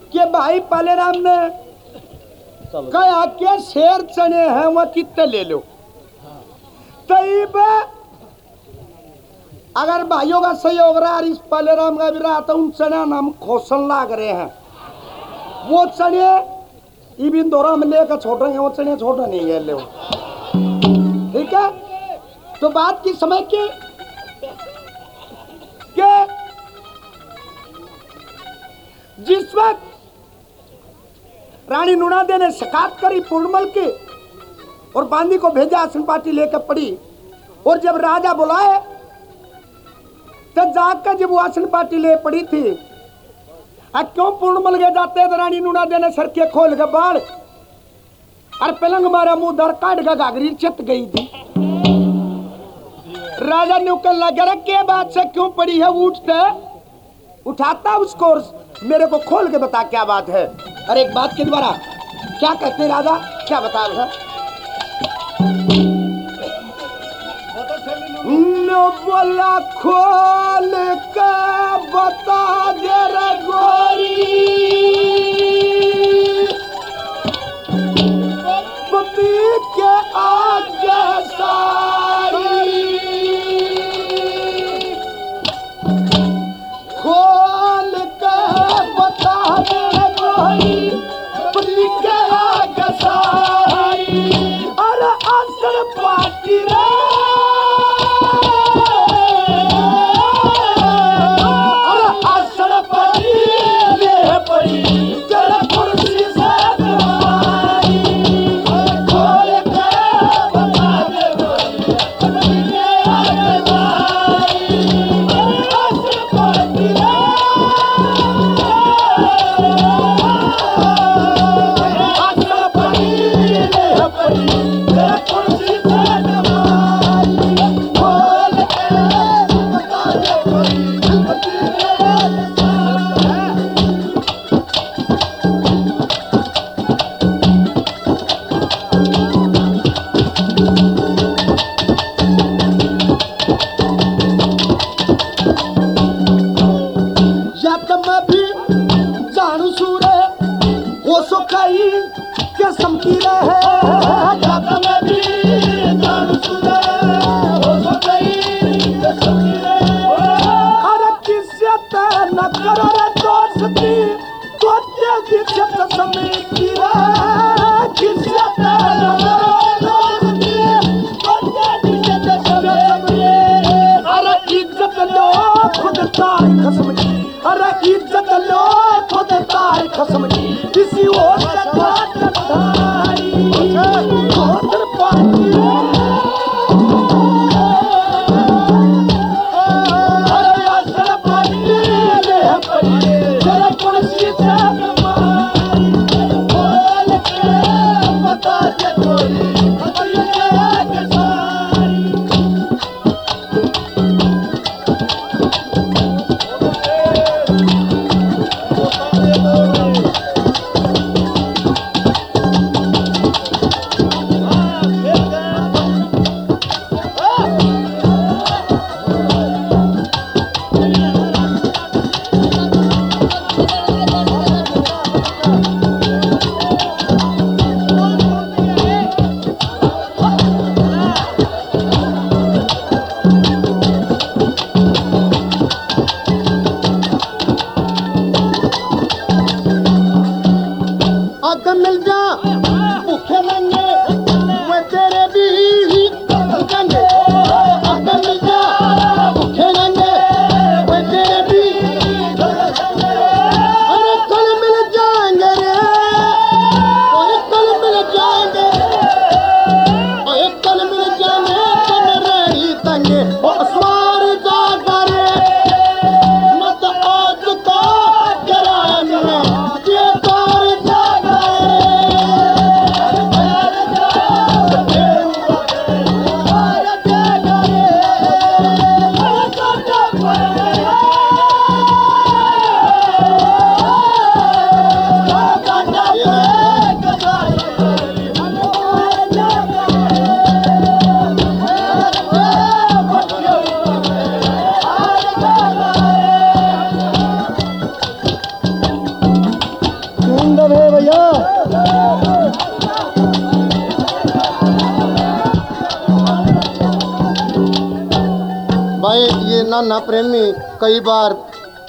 कि भाई पालेराम ने कहा कि शेर चने हैं वह कितने ले लो। तब अगर भाइयों का सहयोग रहा और इस पालेराम का भी रहा तो उन चने हम खोसन लाग रहे हैं। वो चने इबिन दौरा में लेकर छोड़ रहे हैं, वो चने छोड़ नहीं है ले। ठीक है, तो बात की समय की कि जिस वक्त रानी नूनादे ने शिकायत करी पूर्णमल की और बांदी को भेजा आसन पार्टी लेकर पड़ी, और जब राजा बुलाए तो जाकर जब वो आसन पार्टी ले पड़ी थी, क्यों पूर्णमल के जाते तो रानी नूनादे ने सर के खोल के बाढ़ और पलंग मारा मुंह दर काट का घाघरी चित गई थी। राजा ने कल लगा के बात से क्यों पड़ी है, उठते उठाता उसको और मेरे को खोल के बता क्या बात है। अरे एक बात के द्वारा क्या कहते हैं राजा, क्या बता रहा बोला खोल के बता दे रे गोरी, पति के आगे सारी खोल के बता दे रे गोरी, पति के आगे सारी। अरे आसन पार्टी रे जिया। भाई ये नाना प्रेमी कई बार